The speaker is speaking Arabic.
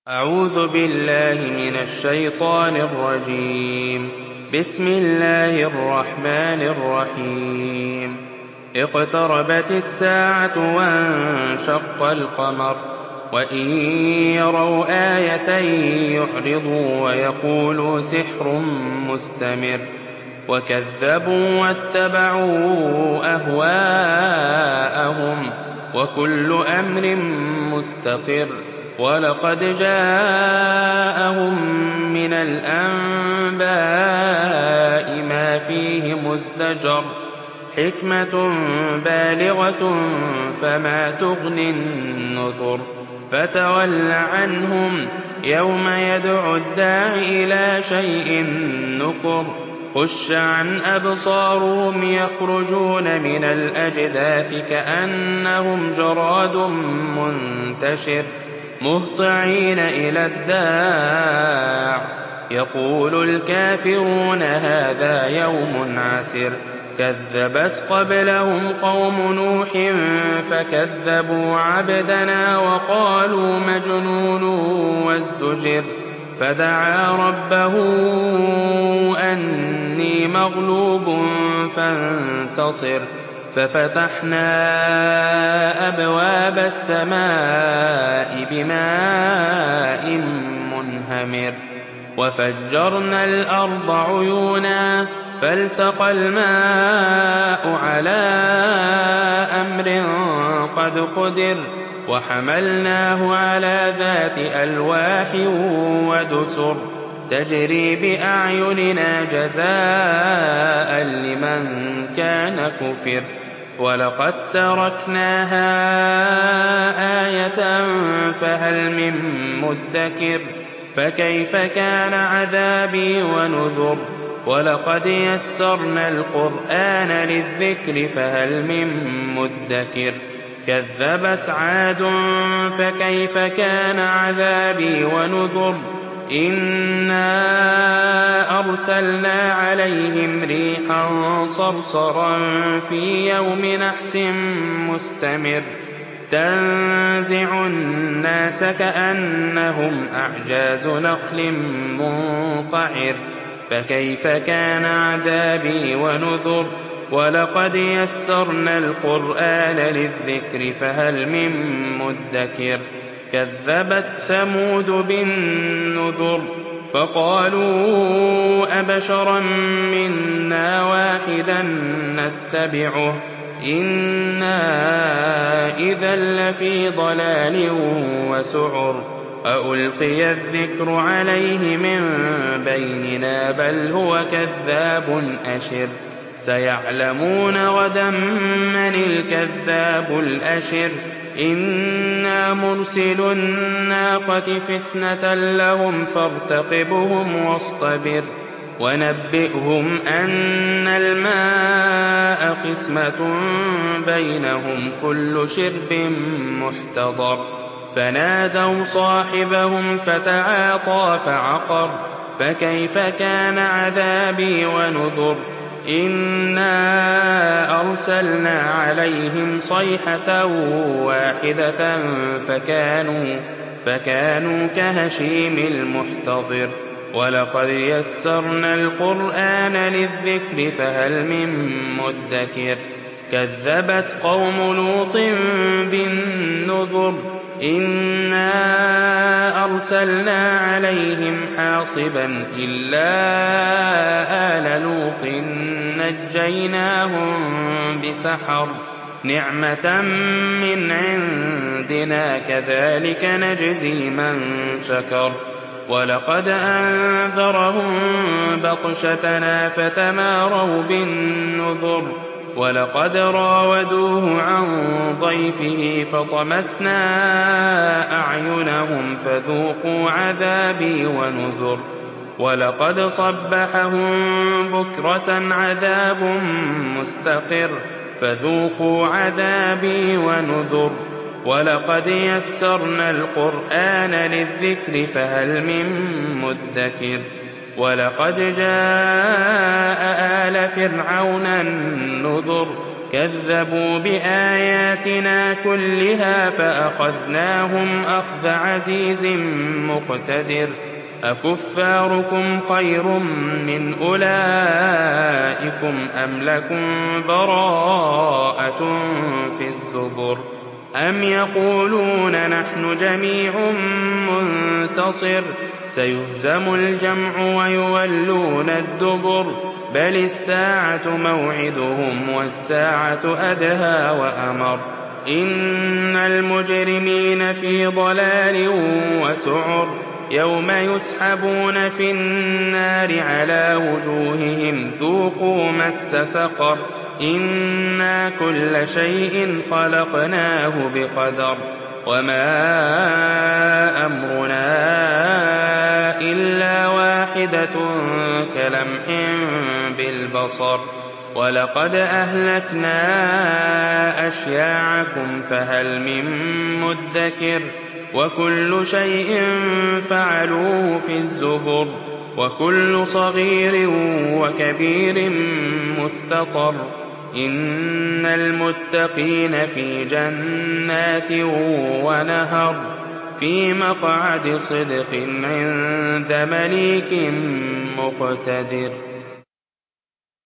أعوذ بالله من الشيطان الرجيم. بسم الله الرحمن الرحيم. اقتربت الساعة وانشق القمر وإن يروا آية يعرضوا ويقولوا سحر مستمر وكذبوا واتبعوا أهواءهم وكل أمر مستقر ولقد جاءهم من الأنباء ما فيه مزدجر حكمة بالغة فما تغني النذر فتول عنهم يوم يدعو الداع إلى شيء نكر خش عن أبصارهم يخرجون من الأجداث كأنهم جراد منتشر مهطعين إلى الداع يقول الكافرون هذا يوم عسر كذبت قبلهم قوم نوح فكذبوا عبدنا وقالوا مجنون وازدجر فدعا ربه أني مغلوب فانتصر ففتحنا أبواب السماء بماء منهمر وفجرنا الأرض عيونا فالتقى الماء على أمر قد قدر وحملناه على ذات ألواح ودسر تجري بأعيننا جزاء لمن كان كفر ولقد تركناها آية فهل من مدكر فكيف كان عذابي ونذر ولقد يسرنا القرآن للذكر فهل من مدكر كذبت عاد فكيف كان عذابي ونذر إنا أرسلنا عليهم ريحا صرصرا في يوم نحس مستمر تنزع الناس كأنهم أعجاز نخل منقعر فكيف كان عذابي ونذر ولقد يسرنا القرآن للذكر فهل من مدكر كذبت ثمود بالنذر فقالوا أبشرا منا واحدا نتبعه إنا إذا لفي ضلال وسعر أألقي الذكر عليه من بيننا بل هو كذاب أشر سيعلمون غدا من الكذاب الأشر إنا مرسل الناقة فتنة لهم فارتقبهم واصطبر ونبئهم أن الماء قسمة بينهم كل شرب محتضر فنادوا صاحبهم فتعاطى فعقر فكيف كان عذابي ونذر إنا أرسلنا عليهم صيحة واحدة فكانوا كهشيم المحتضر ولقد يسرنا القرآن للذكر فهل من مدكر كذبت قوم لوط بالنذر إنا أرسلنا عليهم حاصبا إلا آل لوط نجيناهم بسحر نعمة من عندنا كذلك نجزي من شكر ولقد أنذرهم بطشتنا فتماروا بالنذر ولقد راودوه عن ضيفه فطمسنا أعينهم فذوقوا عذابي ونذر ولقد صبحهم بكرة عذاب مستقر فذوقوا عذابي ونذر ولقد يسرنا القرآن للذكر فهل من مدكر ولقد جاء آل فرعون النذر كذبوا بآياتنا كلها فأخذناهم أخذ عزيز مقتدر أكفاركم خير من أولئكم أم لكم براءة في الزبر أم يقولون نحن جميع منتصر سيهزم الجمع ويولون الدبر بل الساعة موعدهم والساعة أدهى وأمر إن المجرمين في ضلال وسعر يوم يسحبون في النار على وجوههم ذوقوا مس سقر إنا كل شيء خلقناه بقدر وما أمرنا إلا واحدة كلمح بالبصر ولقد أهلكنا أشياعكم فهل من مدكر وكل شيء فعلوه في الزبر وكل صغير وكبير مستطر إن المتقين في جنات ونهر في مقعد صدق عند مليك مقتدر